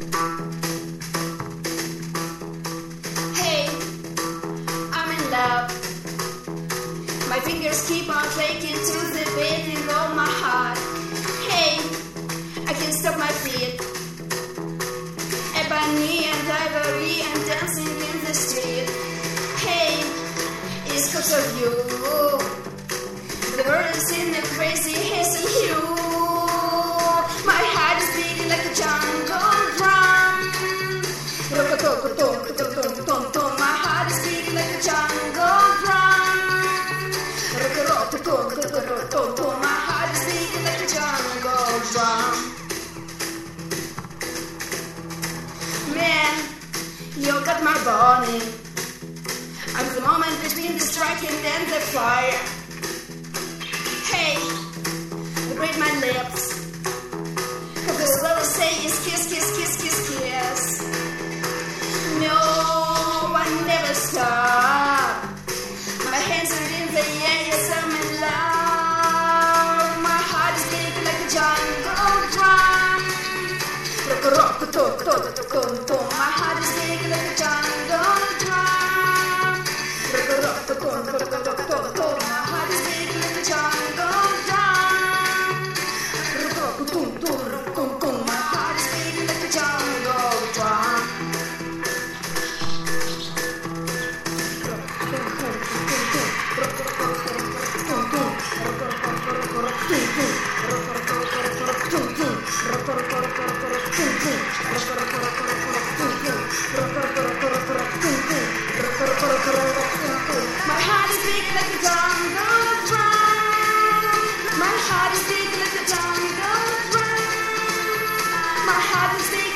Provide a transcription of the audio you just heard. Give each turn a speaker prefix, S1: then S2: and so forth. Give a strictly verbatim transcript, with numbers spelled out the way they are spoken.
S1: Hey, I'm in love. My fingers keep on flaking to the beating of my heart. Hey, I can't stop my feet. Ebony and ivory and dancing in the street. Hey, it's cause of you. The world is in a crazy haze of you. My heart is beating like a jungle drum. Rock-a-tock-a-tock-a-tock-a-tock-a-tock. My heart is beating like a jungle drum. Rock-a-tock-a-tock-a-tock-a-tock. My heart is beating like a jungle drum. Man, you got my bunny. I'm the moment between the striking and the fire. Hey, read my lips. Cause all I say is kiss, kiss, kiss, kiss, kiss. No, I never stop. My hands are in the air, yes, I'm in love. My heart is beating like a jungle drum. Rock, rock, rock, rock, rock, rock. My heart is beating like a jungle drum. Rock, rock, rock, rock, rock, rock, rock. My heart is beating like a jungle drum. Rock, rock, rock, rock, rock, rock. My heart is beating like a jungle drum. My heart is beating like a jungle drum. My heart is beating like a jungle drum. My heart is beating